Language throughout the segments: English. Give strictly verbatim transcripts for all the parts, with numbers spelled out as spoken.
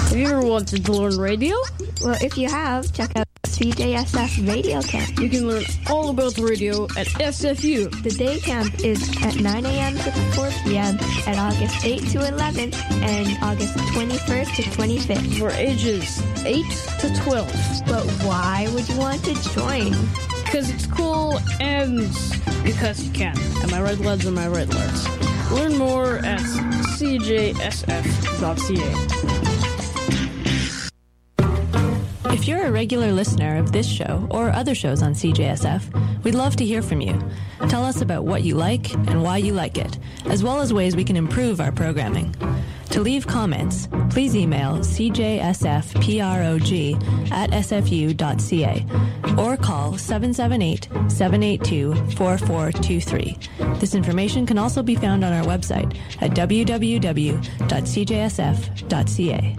Have you ever wanted to learn radio? Well, if you have, check out C J S F Radio Camp. You can learn all about radio at S F U. The day camp is at nine a.m. to four p.m. at August eighth to eleventh and August twenty-first to twenty-fifth. For ages eight to twelve. But why would you want to join? Because it's cool and because you can. Am I right, lads? Am I right, lads? Learn more at c j s f dot c a. If you're a regular listener of this show or other shows on C J S F, we'd love to hear from you. Tell us about what you like and why you like it, as well as ways we can improve our programming. To leave comments, please email c j s f prog at s f u dot c a or call seven seven eight, seven eight two, four four two three. This information can also be found on our website at w w w dot c j s f dot c a.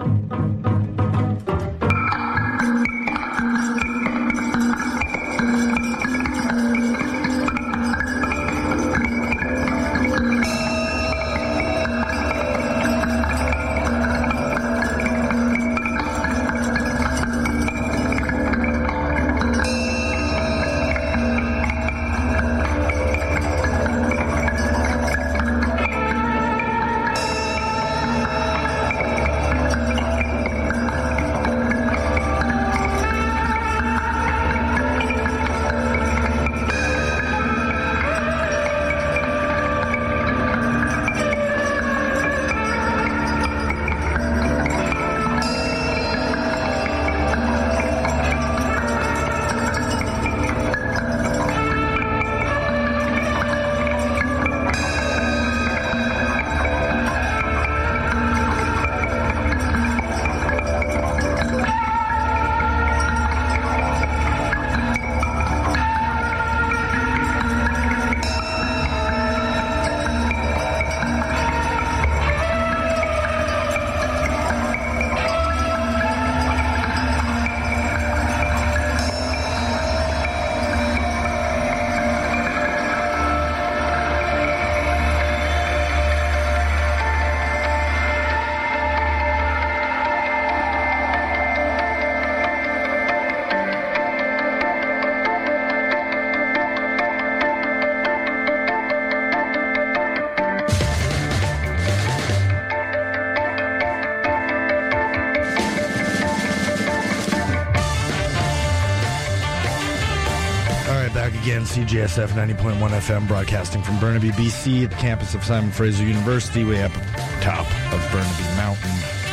C J S F ninety point one F M, broadcasting from Burnaby, B C, at the campus of Simon Fraser University, way up top of Burnaby Mountain.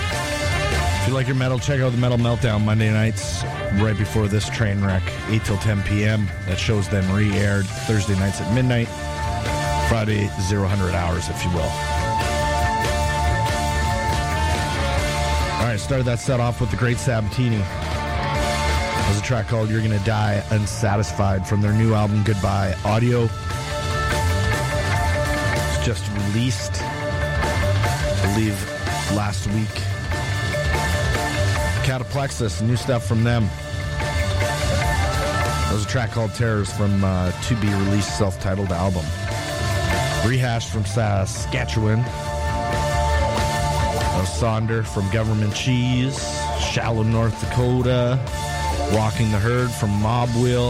If you like your metal, check out the Metal Meltdown Monday nights, right before this train wreck, eight till ten p.m. That show's then re-aired Thursday nights at midnight, Friday, zero hundred hours, if you will. All right, started that set off with the Great Sabatini. There's a track called You're Gonna Die Unsatisfied from their new album Goodbye Audio. It's just released, I believe, last week. Cataplexus, new stuff from them. There's a track called Terrors from uh, to-be-released self-titled album. Rehashed from Saskatchewan. Sonder from Government Cheese. Shallow, North Dakota. Walking the Herd from Mob Wheel.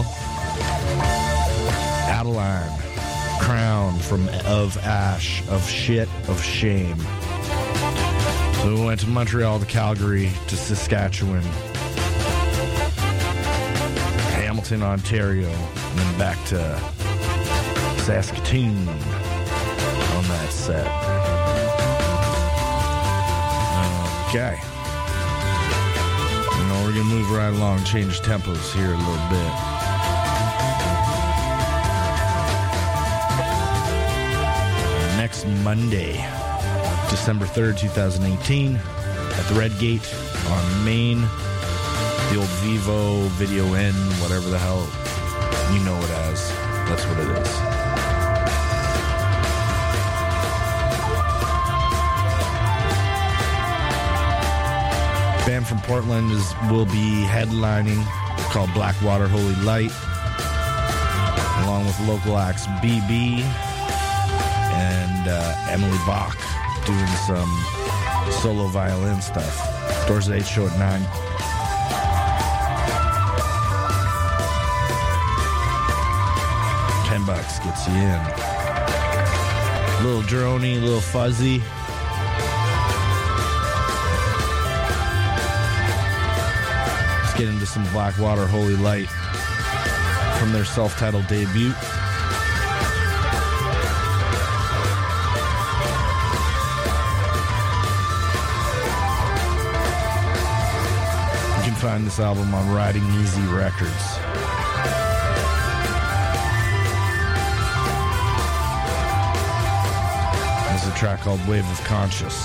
Adeline, Crown from Of Ash, Of Shit, Of Shame. So we went to Montreal, to Calgary, to Saskatchewan, Hamilton, Ontario, and then back to Saskatoon on that set. Okay. We're going to move right along, change tempos here a little bit. Next Monday, December third, twenty eighteen, at the Red Gate on Main, the old Vivo, Video Inn, whatever the hell you know it as. That's what it is. Band from Portland is will be headlining, called Blackwater Holy Light, along with local acts B B and uh, Emily Bach doing some solo violin stuff. Doors at eight, show at nine. Ten bucks gets you in. Little droney, little fuzzy. Let's get into some Blackwater Holy Light from their self-titled debut. You can find this album on Riding Easy Records. There's a track called Wave of Conscious.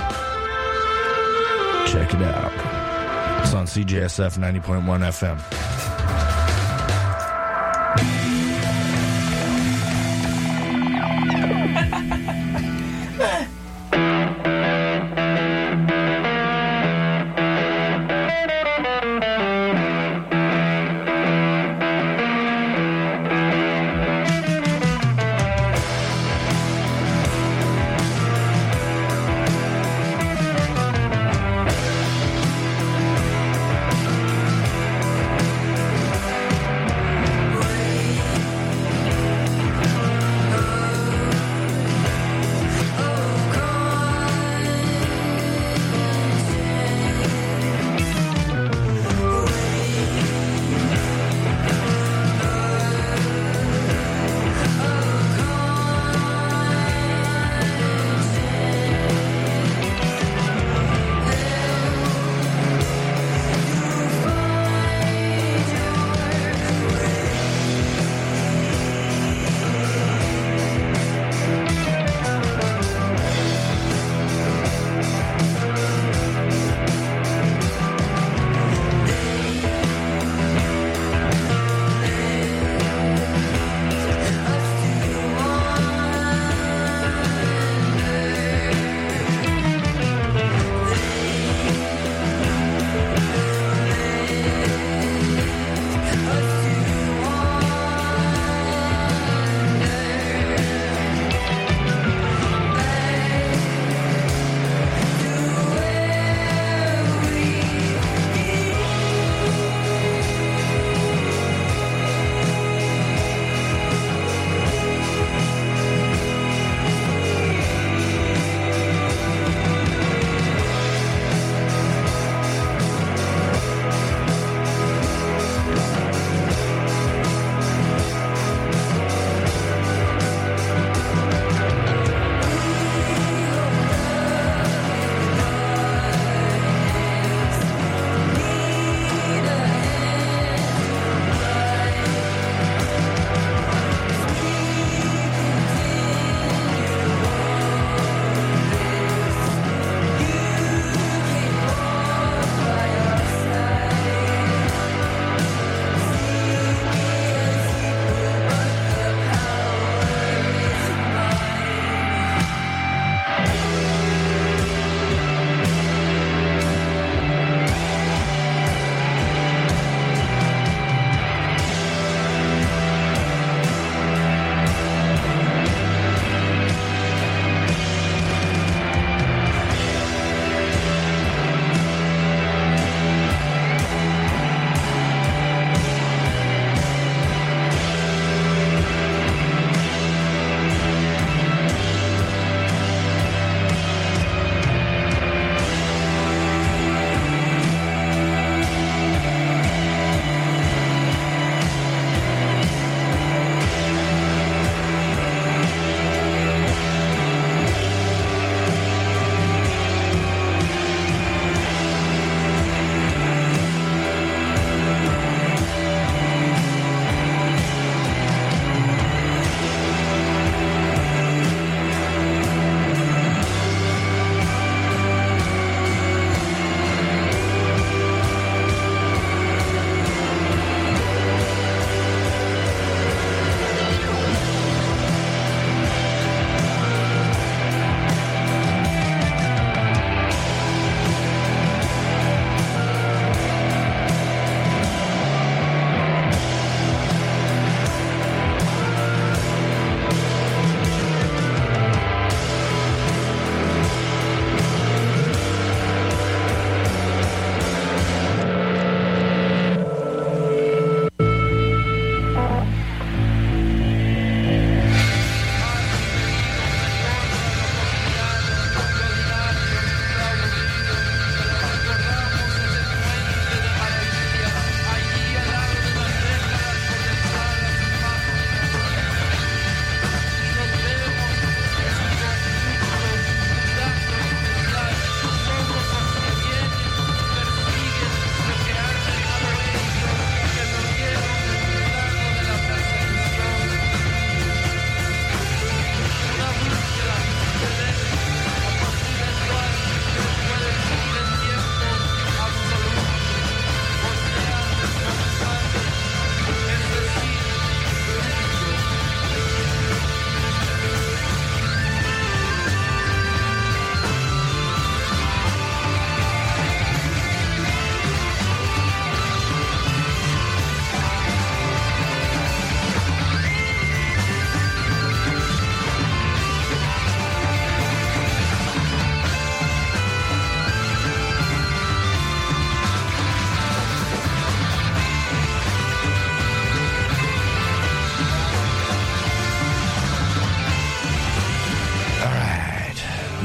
Check it out. It's on C J S F ninety point one F M.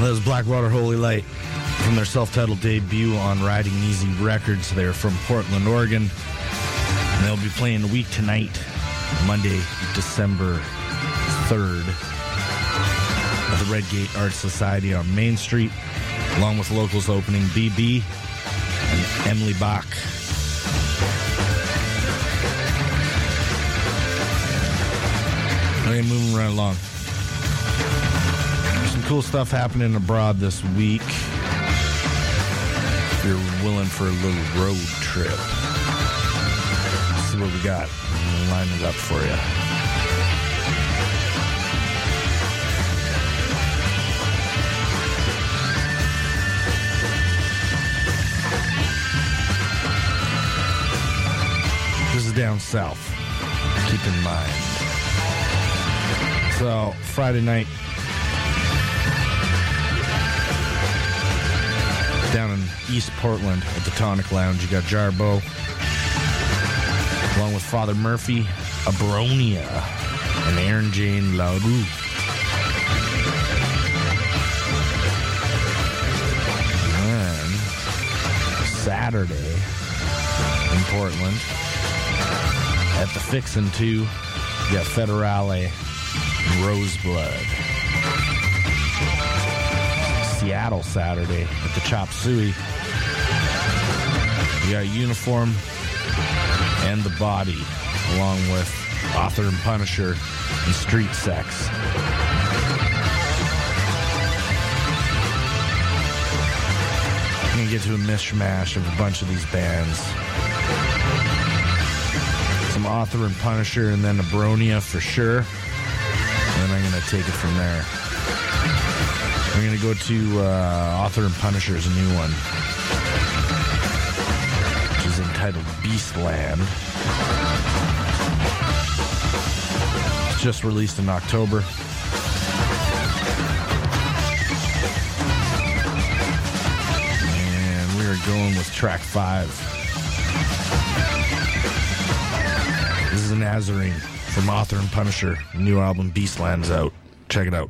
That was Blackwater Holy Light from their self-titled debut on Riding Easy Records. They're from Portland, Oregon. And they'll be playing a week tonight, Monday, December third, at the Redgate Art Society on Main Street, along with locals opening B B and Emily Bach. Okay, moving right along. There's some cool stuff happening abroad this week. If you're willing for a little road trip, let's see what we got. We'll line it up for you. This is down south. Keep in mind. So, Friday night, down in East Portland at the Tonic Lounge, you got Jarbo, along with Father Murphy, Abronia, and Aaron Jane LaRue. And Saturday in Portland, at the Fixin' two, you got Federale, Roseblood. Seattle Saturday at the Chop Suey. You got Uniform and The Body, along with Author and Punisher and Street Sex. I'm going to get to a mishmash of a bunch of these bands. Some Author and Punisher, and then Abronia for sure. And then I'm going to take it from there. We're going to go to uh, Author and Punisher's new one, which is entitled Beastland. It's just released in October. And we are going with track five. This is a Nazarene from Author and Punisher. New album Beastland's out. Check it out.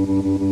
Bye.